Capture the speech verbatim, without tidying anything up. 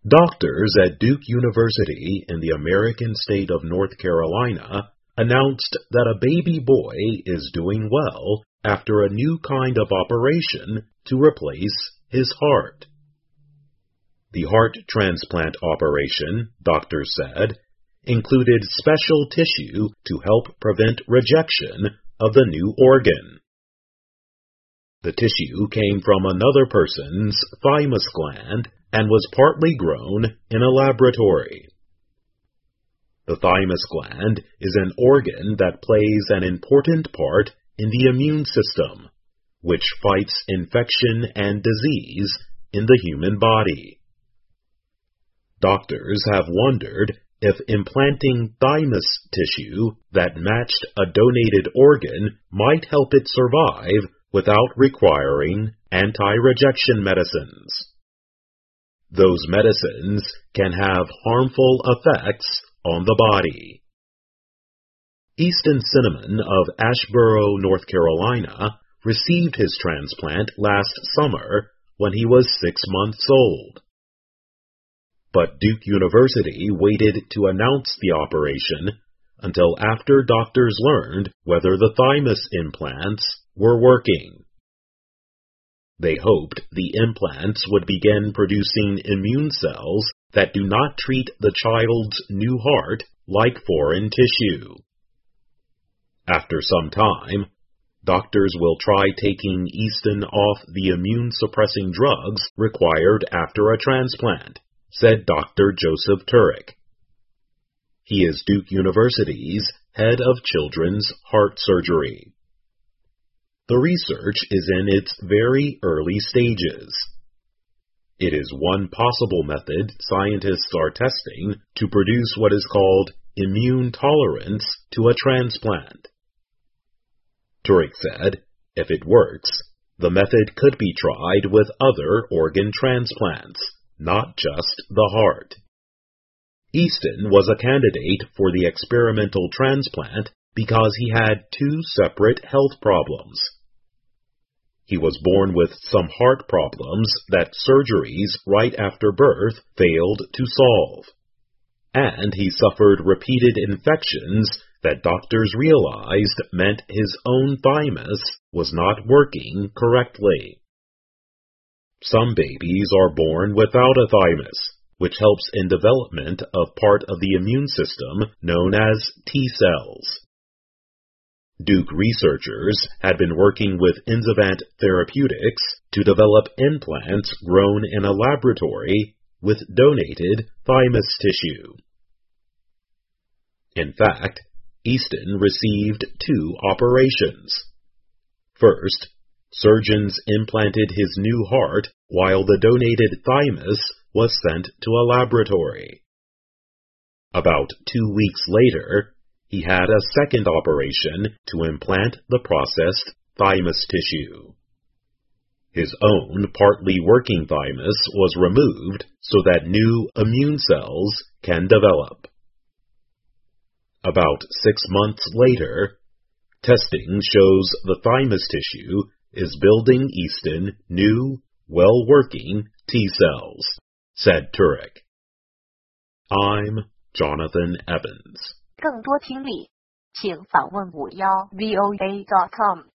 Doctors at Duke University in the American state of North Carolina announced that a baby boy is doing well after a new kind of operation to replace his heart. The heart transplant operation, doctors said, included special tissue to help prevent rejection of the new organ. The tissue came from another person's thymus gland and was partly grown in a laboratory. The thymus gland is an organ that plays an important part in the immune system, which fights infection and disease in the human body. Doctors have wondered if implanting thymus tissue that matched a donated organ might help it survive without requiring anti-rejection medicines. Those medicines can have harmful effects on the body. Easton Cinnamon of Asheboro, North Carolina, received his transplant last summer when he was six months old. But Duke University waited to announce the operation until after doctors learned whether the thymus implants were working. They hoped the implants would begin producing immune cells that do not treat the child's new heart like foreign tissue. After some time, doctors will try taking Easton off the immune-suppressing drugs required after a transplant, said Doctor Joseph Turek. He is Duke University's head of children's heart surgery. The research is in its very early stages. It is one possible method scientists are testing to produce what is called immune tolerance to a transplant. Turek said, if it works, the method could be tried with other organ transplants, not just the heart. Easton was a candidate for the experimental transplant because he had two separate health problems. He was born with some heart problems that surgeries right after birth failed to solve, and he suffered repeated infections that doctors realized meant his own thymus was not working correctly. Some babies are born without a thymus, which helps in development of part of the immune system known as T cells. Duke researchers had been working with Inzivant Therapeutics to develop implants grown in a laboratory with donated thymus tissue. In fact, Easton received two operations. First, surgeons implanted his new heart while the donated thymus was sent to a laboratory. About two weeks later, he had a second operation to implant the processed thymus tissue. His own partly working thymus was removed so that new immune cells can develop. About six months later, testing shows the thymus tissue is building Easton new, well-working T cells, said Turek. I'm Jonathan Evans. 更多听力，请访问五幺 V O A dot com。